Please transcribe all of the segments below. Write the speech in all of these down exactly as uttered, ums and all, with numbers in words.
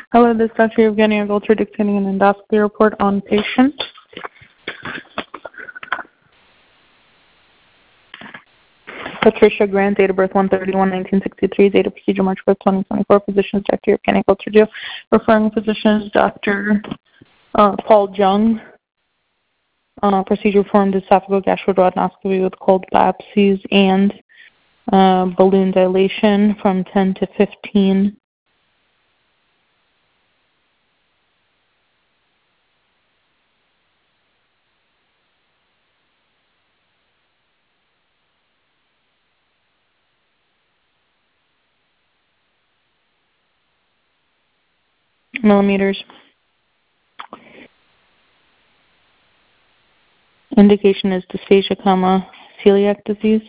Hello, this is Doctor Evgenia Golter dictating an endoscopy report on patient. Patricia Grant, date of birth one thirty-one nineteen sixty-three, date of procedure March fifth, twenty twenty-four. Physicians Doctor Evgenia Golter. Referring physicians Doctor Uh, Paul Jung. Uh, procedure performed esophageal gastroduodenoscopy with cold biopsies and uh, balloon dilation from ten to fifteen. Millimeters. Indication is dysphagia, comma, celiac disease.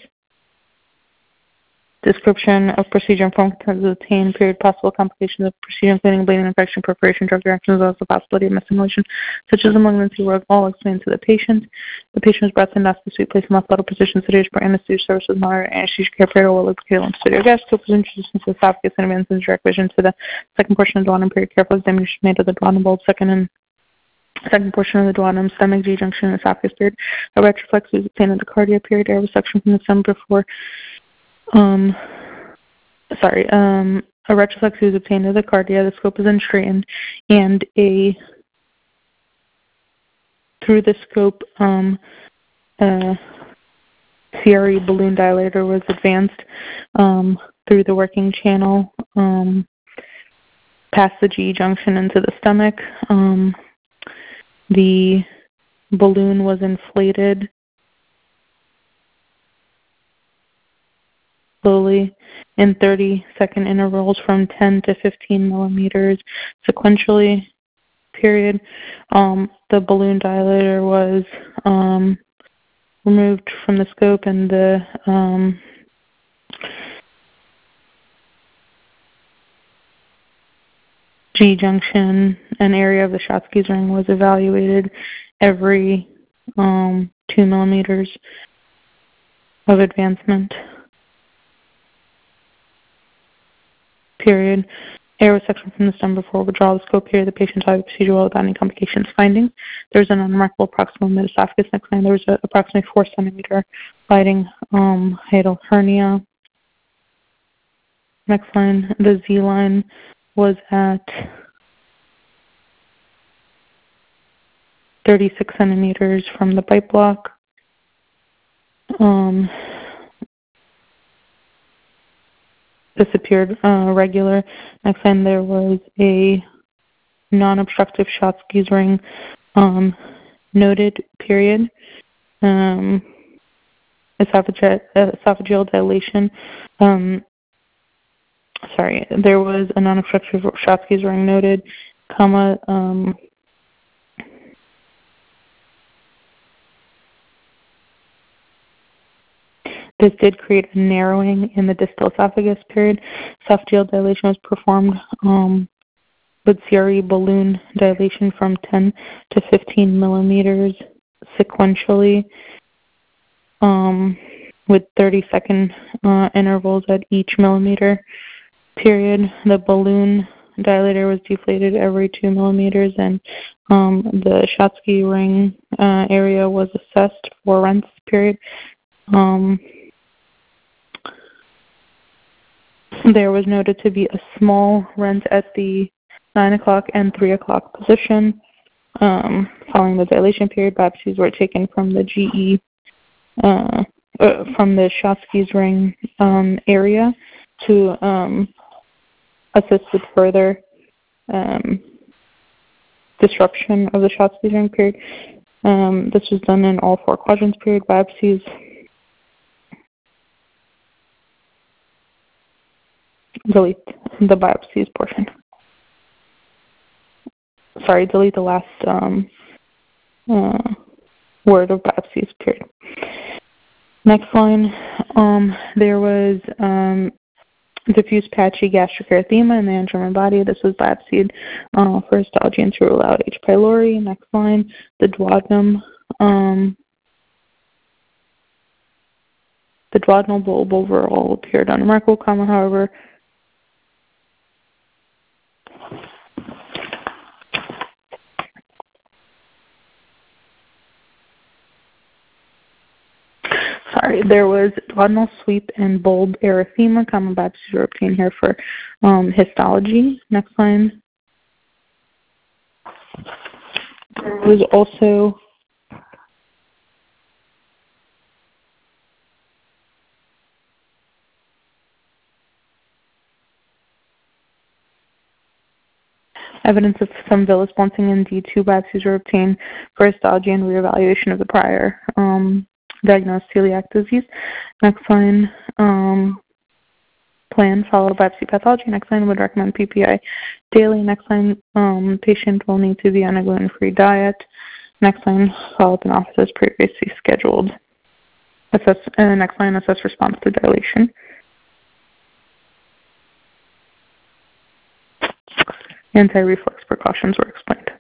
Description of procedure informed consent to obtain period possible complications of procedure including bleeding, infection, perforation, drug reactions, also the possibility of missimulation, such as a malignancy, were all explained to the patient. The patient was brought to endoscopy suite, placed in hospital position, sedated for anesthesia services, moderate anesthesia care, period, or lubricated and studio gas, scope was introduced into the esophagus and advanced into direct vision to the second portion of the duodenum, period, careful examination made of the duodenum bulb, second and second portion of the duodenum, stomach, G junction, and esophagus, period. A retroflex was obtained at the cardia, period, air resection from the stomach before Um, sorry, um, a retroflex was obtained at the cardia, the scope was unstraightened, and a, through the scope, um, uh, C R E balloon dilator was advanced, um, through the working channel, um, past the G junction into the stomach. Um, the balloon was inflated slowly in thirty second intervals from ten to fifteen millimeters sequentially, period. Um, the balloon dilator was um, removed from the scope and the um, G junction, an area of the Schatzki's ring, was evaluated every um, two millimeters of advancement. Period. Air resection from the stomach before withdrawal of the scope, period. The patient saw the procedure well without any complications. Findings: there was an unremarkable proximal mid-esophagus. Next line, there was a, approximately four centimeter sliding um, hiatal hernia. Next line, the Z line was at thirty-six centimeters from the bite block. Um, this appeared uh, regular. Next line, there was a non-obstructive Schatzki's ring um, noted, period. Um, esophageal, uh, esophageal dilation. Um, sorry, there was a non-obstructive Schatzki's ring noted, comma. Um, this did create a narrowing in the distal esophagus, period. Esophageal dilation was performed um, with C R E balloon dilation from ten to fifteen millimeters sequentially, um, with thirty second uh, intervals at each millimeter, period. The balloon dilator was deflated every two millimeters, and um, the Schatzki ring uh, area was assessed for rents, period. Um, there was noted to be a small rent at the nine o'clock and three o'clock position. Um, following the dilation period, biopsies were taken from the G E, uh, uh, from the Schatzki's ring um, area to um, assist with further um, disruption of the Schatzki's ring, period. Um, this was done in all four quadrants, period. Biopsies delete the biopsies portion. Sorry, delete the last um, uh, word of biopsies, period. Next line, um, there was um, diffuse patchy gastric erythema in the German body. This was biopsied uh, for histology and to rule out H. pylori. Next line, the duodenum. Um, the duodenal bulb overall appeared unremarkable, comma, however, All right, there was duodenal sweep and bulb erythema. Common biopsies were obtained here for um, histology. Next line. There was also evidence of some villus blunting and D two biopsies were obtained for histology and reevaluation of the prior um, diagnosed celiac disease. Next line, um, plan followed biopsy pathology. Next line would recommend P P I daily. Next line, um, patient will need to be on a gluten-free diet. Next line, follow up in office as previously scheduled. Assess, uh, next line, assess response to dilation. Anti-reflux precautions were explained.